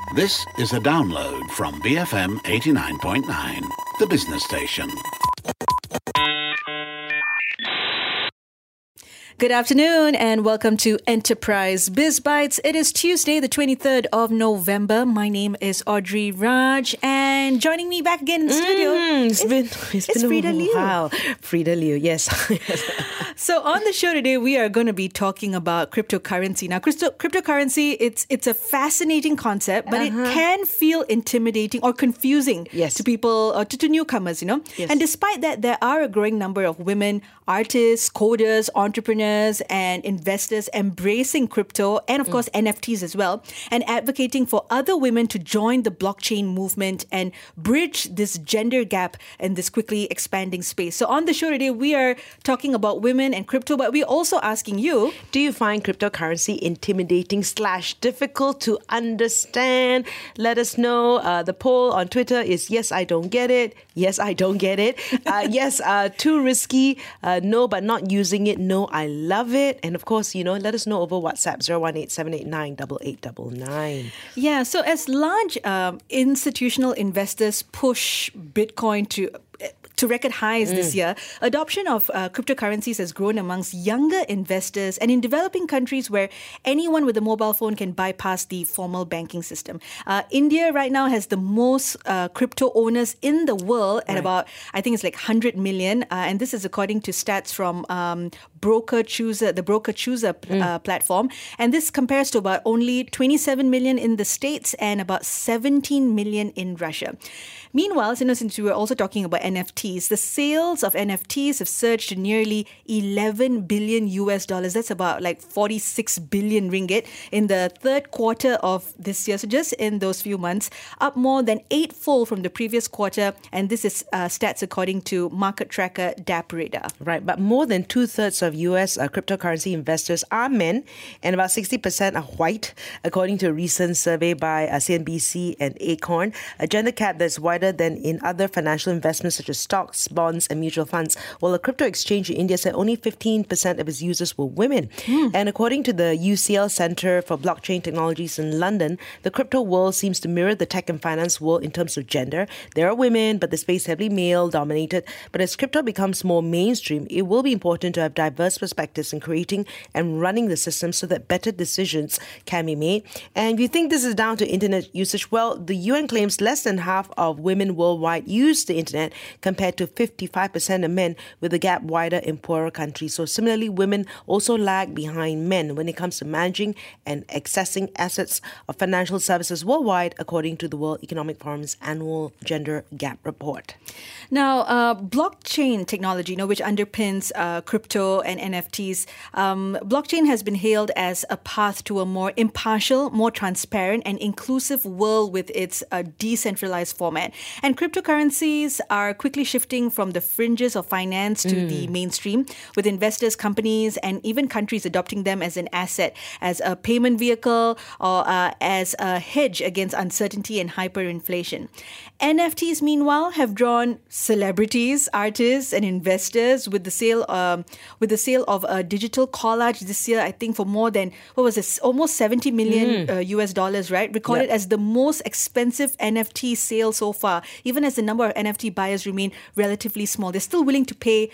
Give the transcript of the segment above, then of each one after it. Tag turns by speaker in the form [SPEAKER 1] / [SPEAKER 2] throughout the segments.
[SPEAKER 1] This is a download from BFM 89.9, the business station.
[SPEAKER 2] Good afternoon and welcome to Enterprise Biz Bites. It is Tuesday, the 23rd of November. My name is Audrey Raj and joining me back again in the studio
[SPEAKER 3] it's been
[SPEAKER 2] Frida
[SPEAKER 3] a
[SPEAKER 2] Liu.
[SPEAKER 3] Wow, Frida Liu, yes.
[SPEAKER 2] So on the show today, we are going to be talking about cryptocurrency. Now, cryptocurrency, it's a fascinating concept, but it can feel intimidating or confusing to people or to newcomers, you know.
[SPEAKER 3] Yes.
[SPEAKER 2] And despite that, there are a growing number of women, artists, coders, entrepreneurs, and investors embracing crypto and, of course, NFTs as well, and advocating for other women to join the blockchain movement and bridge this gender gap in this quickly expanding space. So on the show today, we are talking about women and crypto, but we're also asking you,
[SPEAKER 3] do you find cryptocurrency intimidating / difficult to understand? Let us know. The poll on Twitter is yes, I don't get it. Yes, I don't get it. Yes, too risky. No, but not using it. No, I love it. And of course, you know, let us know over WhatsApp 018-789-8899.
[SPEAKER 2] Yeah, so as large institutional investors push Bitcoin to record highs this year, adoption of cryptocurrencies has grown amongst younger investors and in developing countries where anyone with a mobile phone can bypass the formal banking system. India right now has the most crypto owners in the world at about, I think it's like 100 million. And this is according to stats from the Broker Chooser platform. And this compares to about only 27 million in the States and about 17 million in Russia. Meanwhile, since we were also talking about NFTs, the sales of NFTs have surged to nearly 11 billion US dollars. That's about like 46 billion ringgit in the third quarter of this year. So just in those few months, up more than 8-fold from the previous quarter. And this is stats according to market tracker DappRadar.
[SPEAKER 3] Right, but more than 2/3 of US cryptocurrency investors are men and about 60% are white, according to a recent survey by CNBC and Acorn. A gender gap that's wider than in other financial investments such as stocks, bonds, and mutual funds. Well, a crypto exchange in India said only 15% of its users were women. And according to the UCL Centre for Blockchain Technologies in London, the crypto world seems to mirror the tech and finance world in terms of gender. There are women, but the space is heavily male-dominated. But as crypto becomes more mainstream, it will be important to have diverse perspectives in creating and running the system so that better decisions can be made. And if you think this is down to internet usage, well, the UN claims less than half of women worldwide use the internet compared to 55% of men, with the gap wider in poorer countries. So similarly, women also lag behind men when it comes to managing and accessing assets of financial services worldwide, according to the World Economic Forum's annual Gender Gap Report.
[SPEAKER 2] Now, blockchain technology, which underpins crypto and NFTs, blockchain has been hailed as a path to a more impartial, more transparent and inclusive world with its decentralized format. And cryptocurrencies are quickly shifting from the fringes of finance to the mainstream, with investors, companies, and even countries adopting them as an asset, as a payment vehicle, or as a hedge against uncertainty and hyperinflation. NFTs, meanwhile, have drawn celebrities, artists, and investors with the sale of a digital collage this year, I think for more than, almost 70 million US dollars, right? Recorded as the most expensive NFT sale so far, even as the number of NFT buyers remain relatively small. They're still willing to pay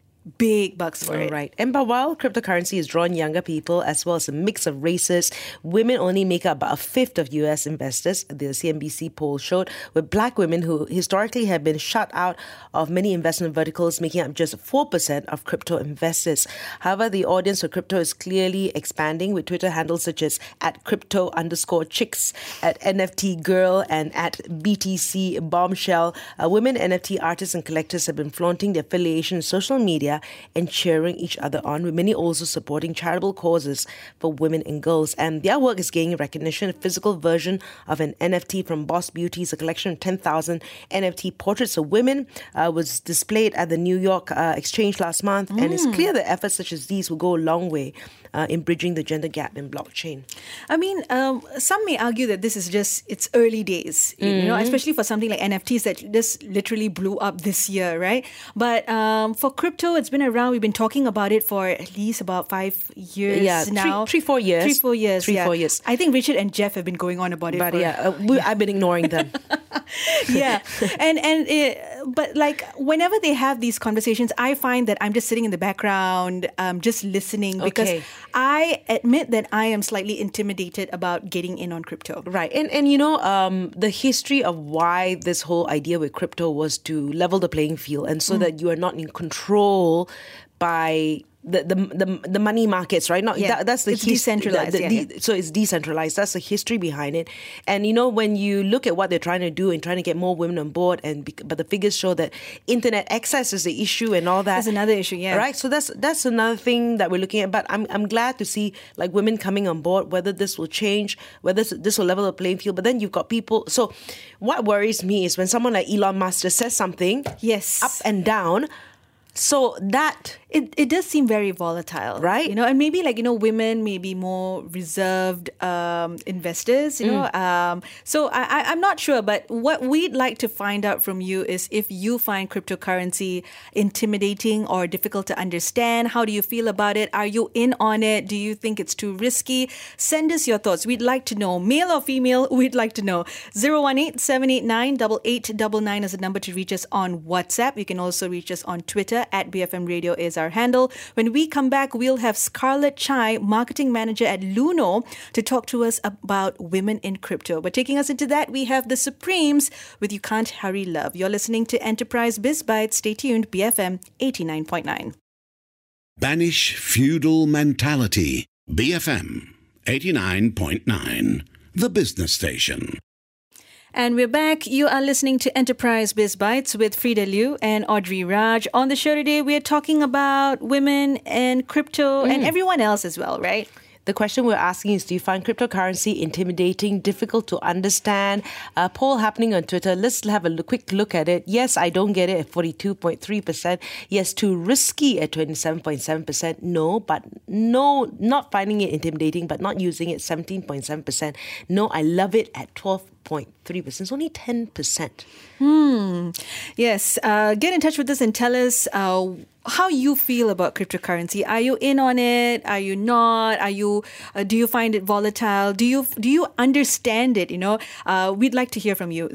[SPEAKER 2] big bucks for it.
[SPEAKER 3] Right. And but while cryptocurrency has drawn younger people as well as a mix of races, women only make up about a fifth of US investors, the CNBC poll showed, with black women who historically have been shut out of many investment verticals, making up just 4% of crypto investors. However, the audience for crypto is clearly expanding, with Twitter handles such as @crypto_chicks, @NFTgirl, and @BTC_bombshell. Women NFT artists and collectors have been flaunting their affiliation in social media and cheering each other on, with many also supporting charitable causes for women and girls. And their work is gaining recognition. A physical version of an NFT from Boss Beauties, a collection of 10,000 NFT portraits of women, was displayed at the New York Exchange last month. And it's clear that efforts such as these will go a long way in bridging the gender gap in blockchain?
[SPEAKER 2] I mean, some may argue that this is just its early days, especially for something like NFTs that just literally blew up this year, right? But for crypto, it's been around. We've been talking about it for at least about 5 years now.
[SPEAKER 3] 4 years.
[SPEAKER 2] 4 years.
[SPEAKER 3] 4 years.
[SPEAKER 2] I think Richard and Jeff have been going on about it.
[SPEAKER 3] But I've been ignoring them.
[SPEAKER 2] Yeah, but like whenever they have these conversations, I find that I'm just sitting in the background, just listening, because I admit that I am slightly intimidated about getting in on crypto.
[SPEAKER 3] Right, and the history of why this whole idea with crypto was to level the playing field, and so that you are not in control by the money markets, right? That's the
[SPEAKER 2] it's decentralized.
[SPEAKER 3] So it's decentralized. That's the history behind it. And when you look at what they're trying to do and trying to get more women on board, but the figures show that internet access is the issue and all that.
[SPEAKER 2] That's another issue, yeah.
[SPEAKER 3] Right. So that's another thing that we're looking at. But I'm glad to see like women coming on board. Whether this will change, whether this will level the playing field. But then you've got people. So what worries me is when someone like Elon Musk just says something, up and down. So that
[SPEAKER 2] it does seem very volatile,
[SPEAKER 3] right?
[SPEAKER 2] And maybe women may be more reserved investors, So I'm not sure, but what we'd like to find out from you is if you find cryptocurrency intimidating or difficult to understand. How do you feel about it? Are you in on it? Do you think it's too risky? Send us your thoughts. We'd like to know, male or female. We'd like to know. 018-789-8899 is the number to reach us on WhatsApp. You can also reach us on Twitter. At BFM Radio is our handle. When we come back, we'll have Scarlett Chai, marketing manager at Luno, to talk to us about women in crypto. But taking us into that, we have the Supremes with You Can't Hurry Love. You're listening to Enterprise Biz Bites. Stay tuned, BFM 89.9.
[SPEAKER 1] Banish feudal mentality. BFM 89.9, the business station.
[SPEAKER 2] And we're back. You are listening to Enterprise Biz Bites with Frida Liu and Audrey Raj. On the show today, we are talking about women and crypto and everyone else as well, right?
[SPEAKER 3] The question we're asking is, do you find cryptocurrency intimidating, difficult to understand? A poll happening on Twitter. Let's have a quick look at it. Yes, I don't get it at 42.3%. Yes, too risky at 27.7%. No, not finding it intimidating, but not using it 17.7%. No, I love it at 12.3%. It's only 10%.
[SPEAKER 2] Yes. Get in touch with us and tell us how you feel about cryptocurrency. Are you in on it? Are you not? Are you? Do you find it volatile? Do you understand it? We'd like to hear from you.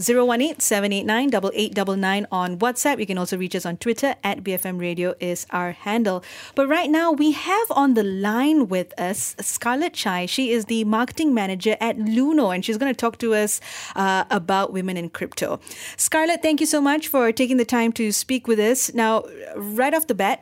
[SPEAKER 2] 018-789-8899 on WhatsApp. You can also reach us on Twitter. At BFM Radio is our handle. But right now we have on the line with us Scarlett Chai. She is the marketing manager at Luno, and she's going to talk to us about women in crypto. Scarlett, thank you so much for taking the time to speak with us. Now, right off the bat,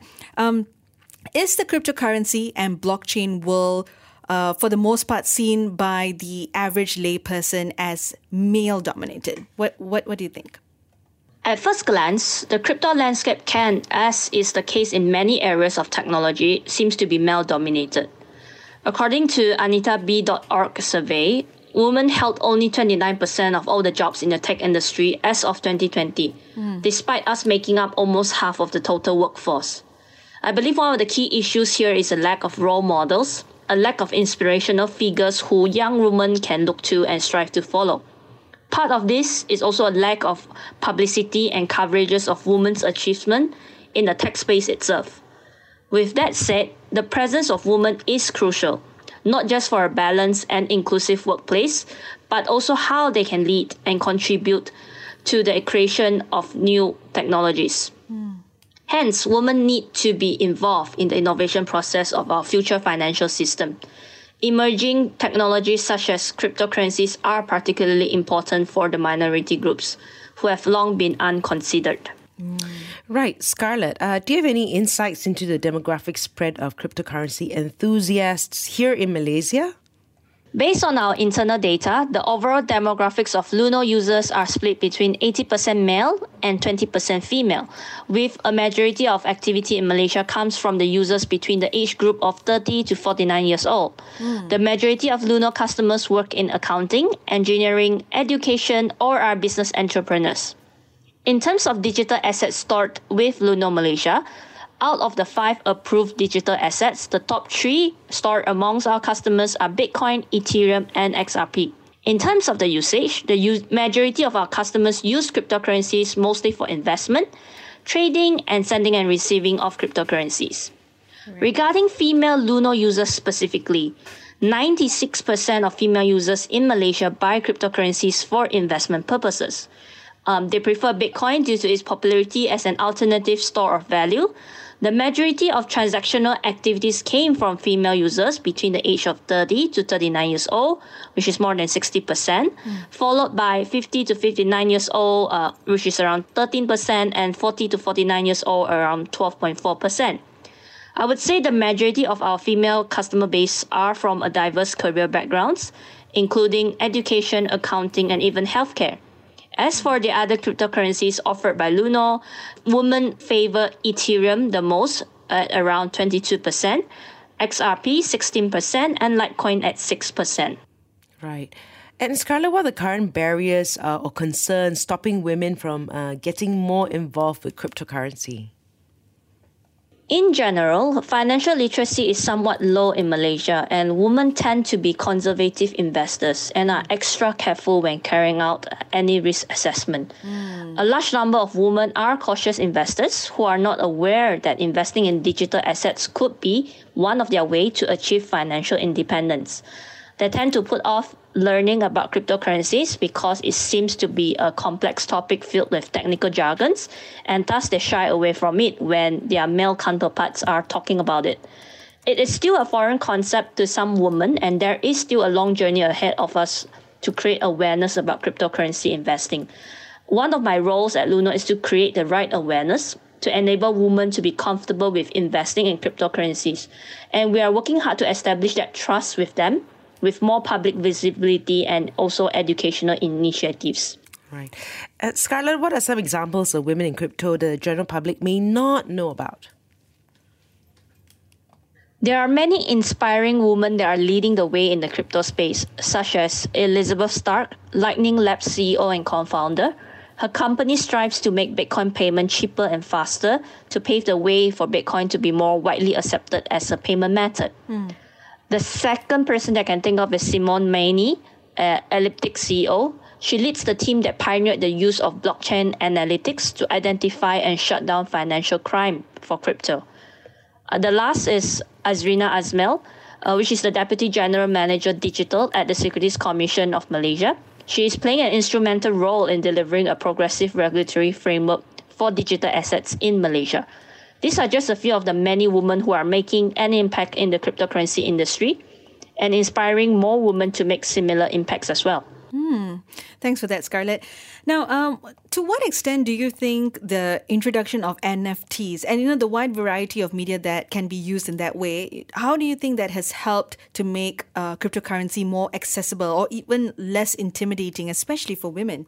[SPEAKER 2] is the cryptocurrency and blockchain world, for the most part, seen by the average layperson as male-dominated? What do you think?
[SPEAKER 4] At first glance, the crypto landscape can, as is the case in many areas of technology, seems to be male-dominated. According to AnitaB.org survey, women held only 29% of all the jobs in the tech industry as of 2020, despite us making up almost half of the total workforce. I believe one of the key issues here is a lack of role models, a lack of inspirational figures who young women can look to and strive to follow. Part of this is also a lack of publicity and coverages of women's achievement in the tech space itself. With that said, the presence of women is crucial, not just for a balanced and inclusive workplace, but also how they can lead and contribute to the creation of new technologies. Hence, women need to be involved in the innovation process of our future financial system. Emerging technologies such as cryptocurrencies are particularly important for the minority groups who have long been unconsidered.
[SPEAKER 3] Right. Scarlett, do you have any insights into the demographic spread of cryptocurrency enthusiasts here in Malaysia?
[SPEAKER 4] Based on our internal data, the overall demographics of Luno users are split between 80% male and 20% female, with a majority of activity in Malaysia comes from the users between the age group of 30 to 49 years old. The majority of Luno customers work in accounting, engineering, education, or are business entrepreneurs. In terms of digital assets stored with Luno Malaysia, out of the 5 approved digital assets, the top 3 stored amongst our customers are Bitcoin, Ethereum, and XRP. In terms of the usage, the majority of our customers use cryptocurrencies mostly for investment, trading, and sending and receiving of cryptocurrencies. Right. Regarding female Luno users specifically, 96% of female users in Malaysia buy cryptocurrencies for investment purposes. They prefer Bitcoin due to its popularity as an alternative store of value. The majority of transactional activities came from female users between the age of 30 to 39 years old, which is more than 60%, followed by 50 to 59 years old, which is around 13%, and 40 to 49 years old, around 12.4%. I would say the majority of our female customer base are from a diverse career backgrounds, including education, accounting, and even healthcare. As for the other cryptocurrencies offered by Luno, women favor Ethereum the most at around 22%, XRP 16%, and Litecoin at 6%.
[SPEAKER 3] Right. And Scarlett, what are the current barriers or concerns stopping women from getting more involved with cryptocurrency?
[SPEAKER 4] In general, financial literacy is somewhat low in Malaysia, and women tend to be conservative investors and are extra careful when carrying out any risk assessment. A large number of women are cautious investors who are not aware that investing in digital assets could be one of their ways to achieve financial independence. They tend to put off learning about cryptocurrencies because it seems to be a complex topic filled with technical jargons, and thus they shy away from it when their male counterparts are talking about it. It is still a foreign concept to some women, and there is still a long journey ahead of us to create awareness about cryptocurrency investing. One of my roles at Luno is to create the right awareness to enable women to be comfortable with investing in cryptocurrencies. And we are working hard to establish that trust with them, with more public visibility and also educational initiatives.
[SPEAKER 3] Right. Scarlett, what are some examples of women in crypto the general public may not know about?
[SPEAKER 4] There are many inspiring women that are leading the way in the crypto space, such as Elizabeth Stark, Lightning Labs CEO and co-founder. Her company strives to make Bitcoin payment cheaper and faster to pave the way for Bitcoin to be more widely accepted as a payment method. The second person that I can think of is Simone Maini, Elliptic CEO. She leads the team that pioneered the use of blockchain analytics to identify and shut down financial crime for crypto. The last is Azrina Azmel, which is the Deputy General Manager Digital at the Securities Commission of Malaysia. She is playing an instrumental role in delivering a progressive regulatory framework for digital assets in Malaysia. These are just a few of the many women who are making an impact in the cryptocurrency industry and inspiring more women to make similar impacts as well.
[SPEAKER 2] Thanks for that, Scarlett. Now, to what extent do you think the introduction of NFTs and the wide variety of media that can be used in that way, how do you think that has helped to make cryptocurrency more accessible or even less intimidating, especially for women?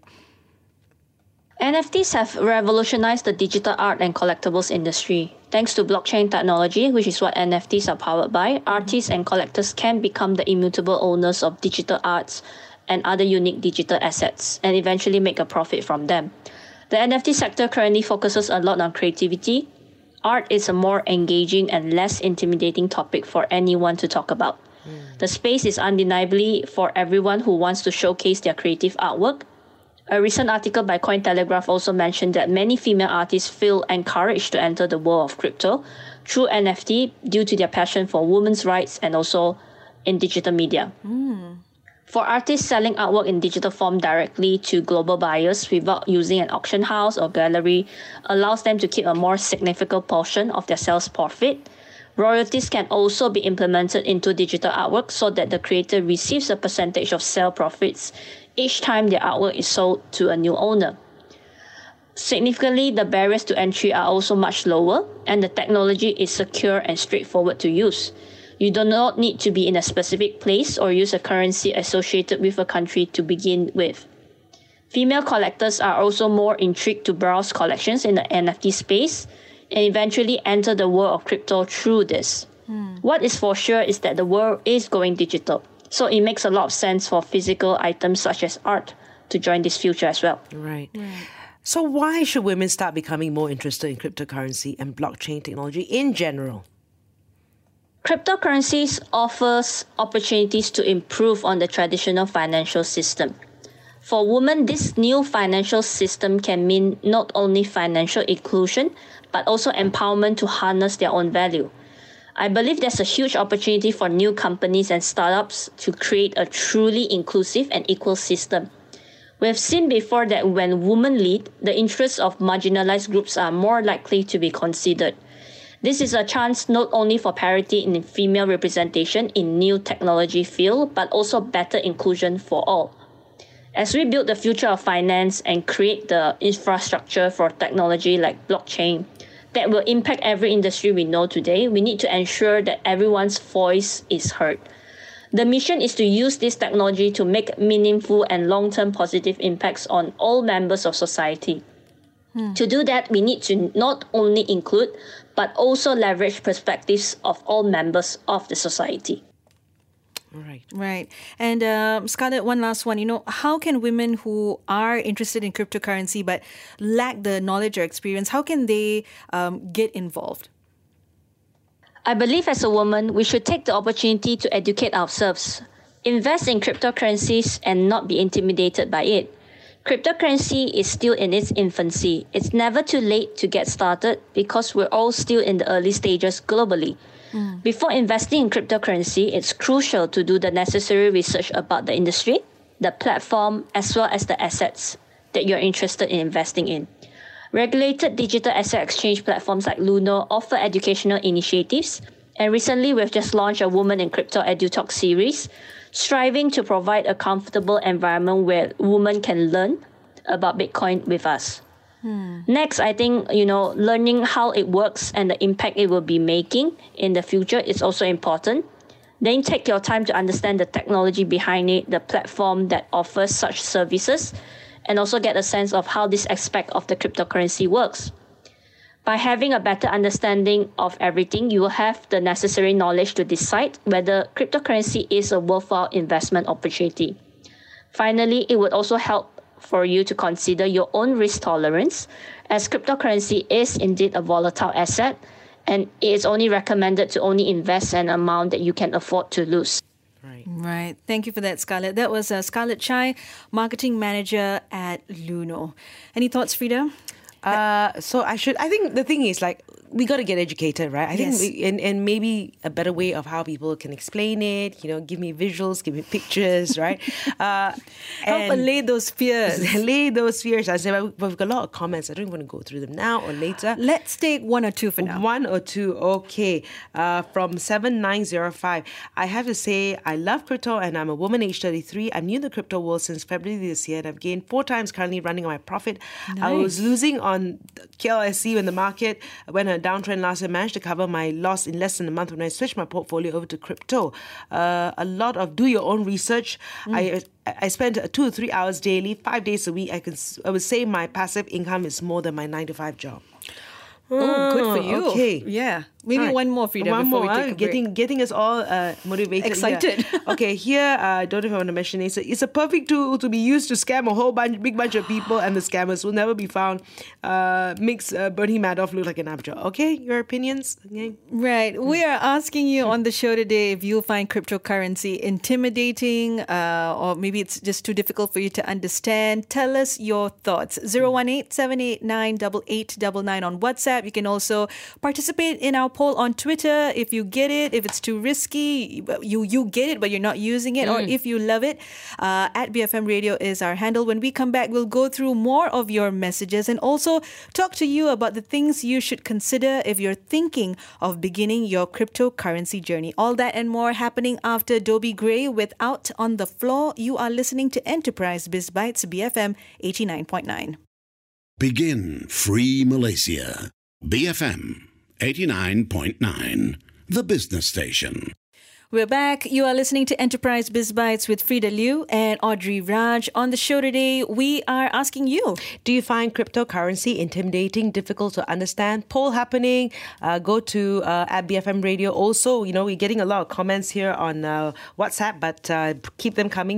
[SPEAKER 4] NFTs have revolutionized the digital art and collectibles industry. Thanks to blockchain technology, which is what NFTs are powered by, artists and collectors can become the immutable owners of digital arts and other unique digital assets and eventually make a profit from them. The NFT sector currently focuses a lot on creativity. Art is a more engaging and less intimidating topic for anyone to talk about. The space is undeniably for everyone who wants to showcase their creative artwork. A recent article by Cointelegraph also mentioned that many female artists feel encouraged to enter the world of crypto through NFT due to their passion for women's rights and also in digital media. For artists selling artwork in digital form directly to global buyers without using an auction house or gallery allows them to keep a more significant portion of their sales profit. Royalties can also be implemented into digital artwork so that the creator receives a percentage of sale profits each time their artwork is sold to a new owner. Significantly, the barriers to entry are also much lower, and the technology is secure and straightforward to use. You do not need to be in a specific place or use a currency associated with a country to begin with. Female collectors are also more intrigued to browse collections in the NFT space and eventually enter the world of crypto through this. What is for sure is that the world is going digital. So it makes a lot of sense for physical items such as art to join this future as well.
[SPEAKER 3] Right. So why should women start becoming more interested in cryptocurrency and blockchain technology in general?
[SPEAKER 4] Cryptocurrencies offers opportunities to improve on the traditional financial system. For women, this new financial system can mean not only financial inclusion, but also empowerment to harness their own value. I believe there's a huge opportunity for new companies and startups to create a truly inclusive and equal system. We have seen before that when women lead, the interests of marginalized groups are more likely to be considered. This is a chance not only for parity in female representation in new technology field, but also better inclusion for all. As we build the future of finance and create the infrastructure for technology like blockchain that will impact every industry we know today, we need to ensure that everyone's voice is heard. The mission is to use this technology to make meaningful and long-term positive impacts on all members of society. To do that, we need to not only include, but also leverage perspectives of all members of the society.
[SPEAKER 2] Right. And Scarlett, one last one. How can women who are interested in cryptocurrency but lack the knowledge or experience, how can they get involved?
[SPEAKER 4] I believe as a woman, we should take the opportunity to educate ourselves, invest in cryptocurrencies and not be intimidated by it. Cryptocurrency is still in its infancy. It's never too late to get started because we're all still in the early stages globally. Before investing in cryptocurrency, it's crucial to do the necessary research about the industry, the platform, as well as the assets that you're interested in investing in. Regulated digital asset exchange platforms like Luno offer educational initiatives, and recently we've just launched a Women in Crypto EduTalk series, striving to provide a comfortable environment where women can learn about Bitcoin with us. Next, I think, learning how it works and the impact it will be making in the future is also important. Then take your time to understand the technology behind it, the platform that offers such services, and also get a sense of how this aspect of the cryptocurrency works. By having a better understanding of everything, you will have the necessary knowledge to decide whether cryptocurrency is a worthwhile investment opportunity. Finally, it would also help for you to consider your own risk tolerance, as cryptocurrency is indeed a volatile asset, and it is only recommended to only invest an amount that you can afford to lose.
[SPEAKER 2] Right. Thank you for that, Scarlett. That was Scarlett Chai, Marketing Manager at Luno. Any thoughts, Frida?
[SPEAKER 3] I think the thing is, we got to get educated, right? I think, and maybe a better way of how people can explain it, give me visuals, give me pictures, right?
[SPEAKER 2] Help allay those fears.
[SPEAKER 3] Allay those fears. I say, we've got a lot of comments. I don't want to go through them now or later.
[SPEAKER 2] Let's take one or two for now.
[SPEAKER 3] One or two, okay. From 7905, I have to say, I love crypto and I'm a woman aged 33. I'm new in the crypto world since February this year and I've gained 4 times currently running on my profit.
[SPEAKER 2] Nice.
[SPEAKER 3] I was losing on KLSC when the market went on a downtrend last year, managed to cover my loss in less than a month when I switched my portfolio over to crypto. A lot of do your own research. I spend 2 or 3 hours daily, 5 days a week. I would say my passive income is more than my 9-to-5 job.
[SPEAKER 2] Oh, good for you.
[SPEAKER 3] Okay.
[SPEAKER 2] Yeah. Maybe
[SPEAKER 3] Right.
[SPEAKER 2] one more, Frida,
[SPEAKER 3] One
[SPEAKER 2] before
[SPEAKER 3] more,
[SPEAKER 2] we take a break.
[SPEAKER 3] getting us all motivated.
[SPEAKER 2] Excited.
[SPEAKER 3] Here. Okay, here, I don't know if I want to mention it. It's a perfect tool to be used to scam a big bunch of people, and the scammers will never be found. Makes Bernie Madoff look like an amateur. Okay, your opinions? Okay.
[SPEAKER 2] Right. We are asking you on the show today if you find cryptocurrency intimidating or maybe it's just too difficult for you to understand. Tell us your thoughts. 018-789-8899 on WhatsApp. You can also participate in our poll on Twitter. If you get it, if it's too risky, you get it, but you're not using it, or if you love it, at BFM Radio is our handle. When we come back, we'll go through more of your messages and also talk to you about the things you should consider if you're thinking of beginning your cryptocurrency journey. All that and more happening after Dobie Gray with Out on the Floor. You are listening to Enterprise Biz Bites, BFM 89.9.
[SPEAKER 1] Begin Free Malaysia. BFM 89.9, the business station.
[SPEAKER 2] We're back. You are listening to Enterprise Biz Bites with Frida Liu and Audrey Raj. On the show today, we are asking you.
[SPEAKER 3] Do you find cryptocurrency intimidating, difficult to understand? Poll happening. Go to at BFM Radio. Also, we're getting a lot of comments here on WhatsApp, but keep them coming.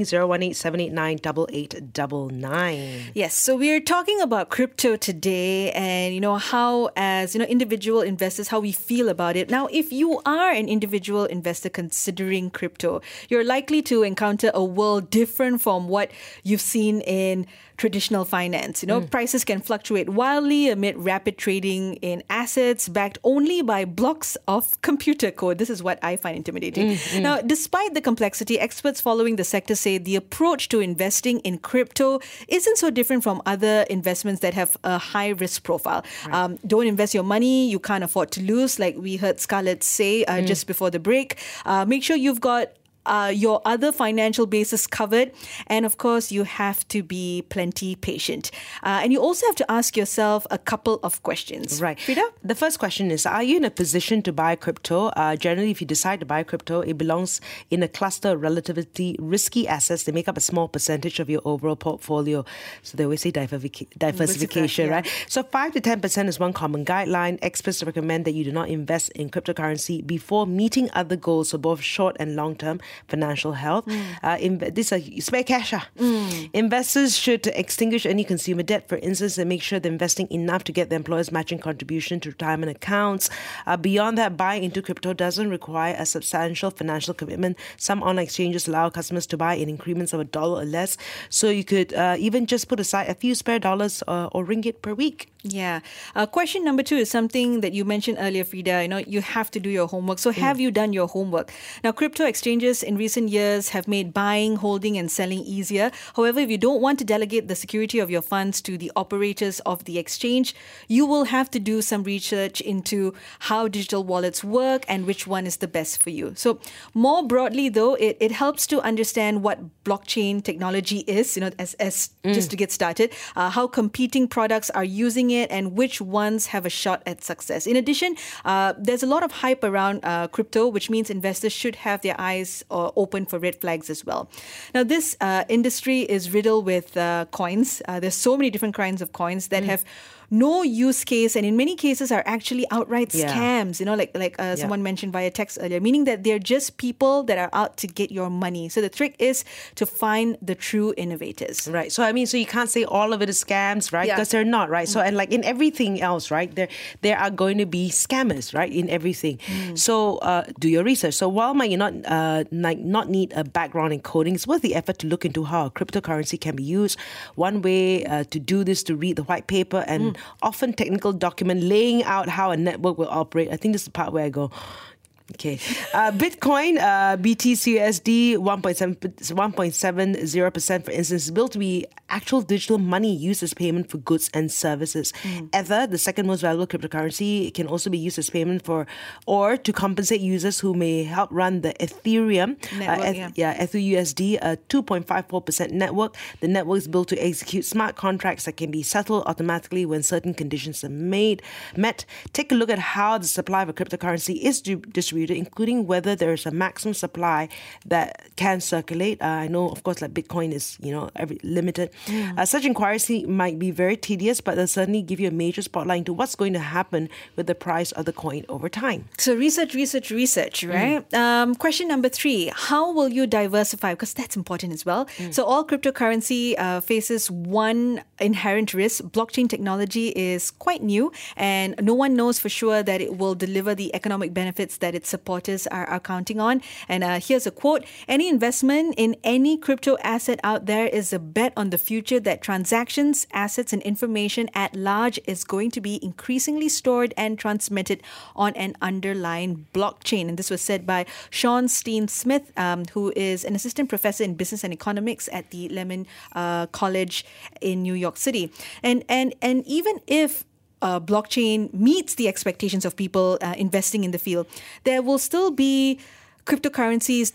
[SPEAKER 3] 018-789-8899.
[SPEAKER 2] Yes, so we're talking about crypto today and, how as, individual investors, how we feel about it. Now, if you are an individual investor considering crypto, you're likely to encounter a world different from what you've seen in traditional finance. Prices can fluctuate wildly amid rapid trading in assets backed only by blocks of computer code. This is what I find intimidating. Now, despite the complexity, experts following the sector say the approach to investing in crypto isn't so different from other investments that have a high risk profile. Right. Don't invest your money you can't afford to lose, like we heard Scarlett say just before the break. Make sure you've got your other financial bases covered. And of course, you have to be plenty patient. And you also have to ask yourself a couple of questions.
[SPEAKER 3] Right.
[SPEAKER 2] Frida?
[SPEAKER 3] The first question is, are you in a position to buy crypto? Generally, if you decide to buy crypto, it belongs in a cluster of relatively risky assets. They make up a small percentage of your overall portfolio. So they always say diversification, right? So 5 to 10% is one common guideline. Experts recommend that you do not invest in cryptocurrency before meeting other goals for both short and long term financial health. This is spare cash. Investors should extinguish any consumer debt, for instance, and make sure they're investing enough to get the employer's matching contribution to retirement accounts. Beyond that, buying into crypto doesn't require a substantial financial commitment. Some online exchanges allow customers to buy in increments of $1 or less. So you could even just put aside a few spare dollars or ringgit per week.
[SPEAKER 2] Yeah. Question number 2 is something that you mentioned earlier, Frida. You have to do your homework. So have you done your homework? Now, crypto exchanges in recent years have made buying, holding and selling easier. However, if you don't want to delegate the security of your funds to the operators of the exchange, you will have to do some research into how digital wallets work and which one is the best for you. So more broadly, though, it helps to understand what blockchain technology is, as just to get started, how competing products are using it and which ones have a shot at success. In addition, there's a lot of hype around crypto, which means investors should have their eyes open for red flags as well. Now, this industry is riddled with coins. There's so many different kinds of coins that have no use case and in many cases are actually outright scams, someone mentioned via text earlier, meaning that they're just people that are out to get your money. So the trick is to find the true innovators.
[SPEAKER 3] Right. So you can't say all of it is scams, right? Because they're not, right? So and like in everything else, right? There are going to be scammers, right? In everything. So do your research. So while you not need a background in coding, it's worth the effort to look into how a cryptocurrency can be used. One way to do this to read the white paper and often technical document laying out how a network will operate. I think this is the part where I go, okay. Bitcoin, BTCUSD, 1.70%, for instance, is built to be actual digital money used as payment for goods and services. Ether, the second most valuable cryptocurrency, can also be used as payment for or to compensate users who may help run the Ethereum, EtherUSD, a 2.54% network. The network is built to execute smart contracts that can be settled automatically when certain conditions are met. Take a look at how the supply of a cryptocurrency is distributed, including whether there is a maximum supply that can circulate. I know, of course, like Bitcoin is, limited. Such inquiries might be very tedious, but they'll certainly give you a major spotlight into what's going to happen with the price of the coin over time.
[SPEAKER 2] So research, right? Question number 3, how will you diversify? Because that's important as well. So all cryptocurrency faces one inherent risk. Blockchain technology is quite new and no one knows for sure that it will deliver the economic benefits that its supporters are counting on. And here's a quote: any investment in any crypto asset out there is a bet on the future that transactions, assets, and information at large is going to be increasingly stored and transmitted on an underlying blockchain. And this was said by Sean Steen Smith, who is an assistant professor in business and economics at the Lehman College in New York City. And even if blockchain meets the expectations of people investing in the field, there will still be cryptocurrencies that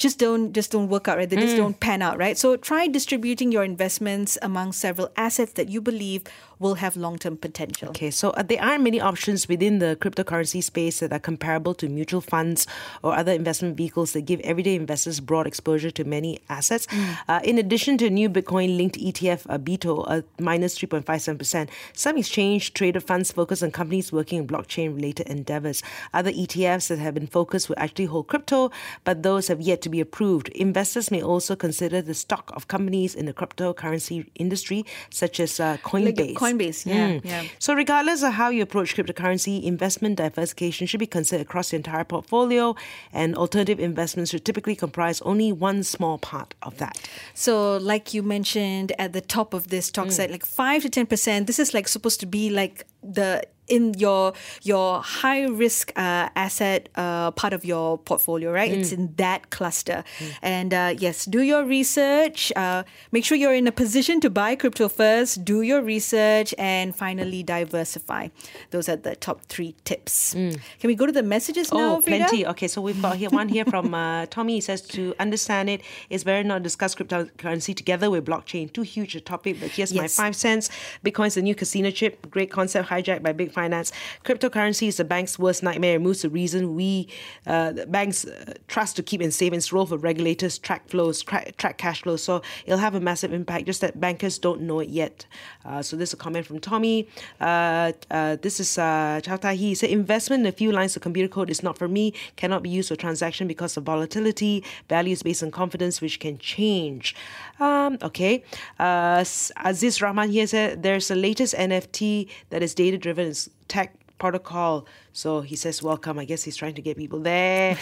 [SPEAKER 2] just don't work out, right? They just don't pan out, right? So try distributing your investments among several assets that you believe will have long-term potential.
[SPEAKER 3] Okay, so there aren't many options within the cryptocurrency space that are comparable to mutual funds or other investment vehicles that give everyday investors broad exposure to many assets. In addition to new Bitcoin-linked ETF BITO, minus 3.57%, some exchange-traded funds focus on companies working in blockchain-related endeavors. Other ETFs that have been focused will actually hold crypto, but those have yet to be approved. Investors may also consider the stock of companies in the cryptocurrency industry, such as Coinbase.
[SPEAKER 2] Coinbase, yeah.
[SPEAKER 3] So regardless of how you approach cryptocurrency, investment diversification should be considered across your entire portfolio, and alternative investments should typically comprise only one small part of that.
[SPEAKER 2] So like you mentioned at the top of this talk set, like 5 to 10%, this is like supposed to be like in your high risk asset part of your portfolio, right? It's in that cluster. And yes, do your research. Make sure you're in a position to buy crypto first. Do your research, and finally diversify. Those are the top 3 tips. Can we go to the messages now, Frida?
[SPEAKER 3] Plenty. Okay, so we've got one here from Tommy. He says, to understand it, it's better not discuss cryptocurrency together with blockchain. Too huge a topic, but here's my 5 cents. Bitcoin's the new casino chip. Great concept hijacked by big finance. Cryptocurrency is the bank's worst nightmare. It removes the reason the banks trust to keep in safe. Its role for regulators track flows, track cash flows. So it'll have a massive impact, just that bankers don't know it yet. So this is a comment from Tommy. This is Chow Tai He. He said, investment in a few lines of computer code is not for me, cannot be used for transaction because of volatility, values based on confidence, which can change. Okay. Aziz Rahman here said, there's the latest NFT that is data-driven. It's tech protocol. So he says, welcome. I guess he's trying to get people there.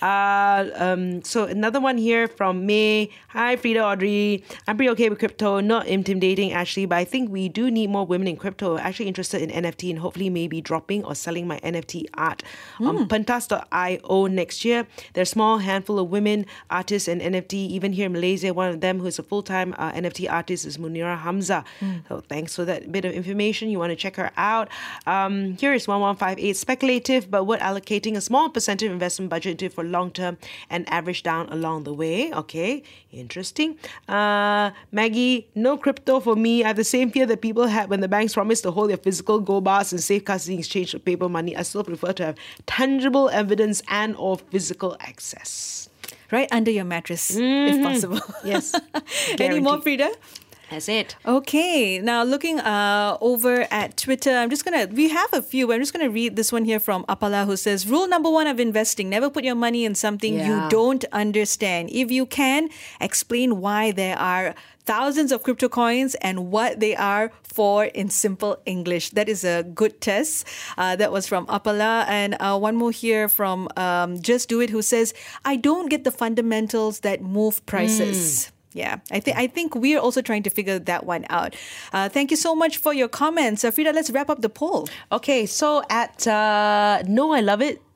[SPEAKER 3] So another one here from May. Hi, Frida, Audrey. I'm pretty okay with crypto. Not intimidating, actually, but I think we do need more women in crypto. Actually interested in NFT and hopefully maybe dropping or selling my NFT art on Pentas.io next year. There's a small handful of women artists and NFT. Even here in Malaysia, one of them who is a full-time NFT artist is Munira Hamza. So thanks for that bit of information. You want to check her out. Here is 1158. Speculative, but worth allocating a small percentage of investment budget into for long-term and average down along the way. Okay, interesting. Maggie, no crypto for me. I have the same fear that people had when the banks promised to hold their physical gold bars and safe custody in exchange for paper money. I still prefer to have tangible evidence and or physical access.
[SPEAKER 2] Right under your mattress, if possible.
[SPEAKER 3] Yes.
[SPEAKER 2] Any more, Frida?
[SPEAKER 3] That's it.
[SPEAKER 2] Okay, now looking over at Twitter, we have a few, but I'm just going to read this one here from Apala, who says, rule number 1 of investing, never put your money in something you don't understand. If you can, explain why there are thousands of crypto coins and what they are for in simple English. That is a good test. That was from Apala. And one more here from Just Do It, who says, I don't get the fundamentals that move prices. Yeah, I think we're also trying to figure that one out. Thank you so much for your comments. Frida, let's wrap up the poll.
[SPEAKER 3] Okay, so at No, I Love It,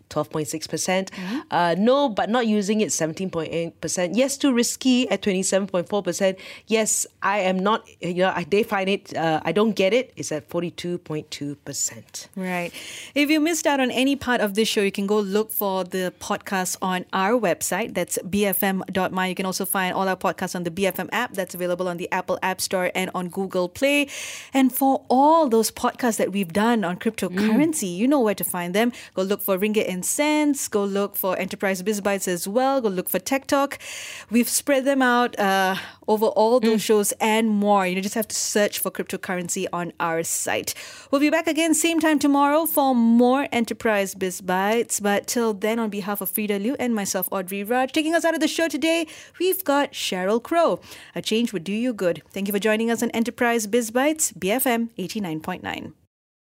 [SPEAKER 3] 12.6%. No, but not using it, 17.8%. Yes, too risky at 27.4%. Yes, I am not, they find it, I don't get it, it's at 42.2%.
[SPEAKER 2] Right. If you missed out on any part of this show, you can go look for the podcast on our website. That's bfm.my. You can also find all our podcasts on the BFM app. That's available on the Apple App Store and on Google Play. And for all those podcasts that we've done on cryptocurrency, you know where to find them. Go look for Ringgit and Cents. Go look for Enterprise Biz Bites as well. Go look for Tech Talk. We've spread them out over all those shows and more. You just have to search for cryptocurrency on our site. We'll be back again same time tomorrow for more Enterprise Biz Bites. But till then, on behalf of Frida Liu and myself, Audrey Raj, taking us out of the show today, we've got Cheryl Crow. A change would do you good. Thank you for joining us on Enterprise Biz Bites, BFM 89.9.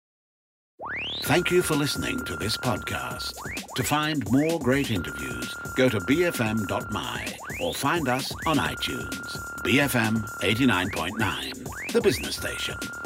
[SPEAKER 1] Thank you for listening to this podcast. To find more great interviews, go to bfm.my or find us on iTunes. BFM 89.9, the business station.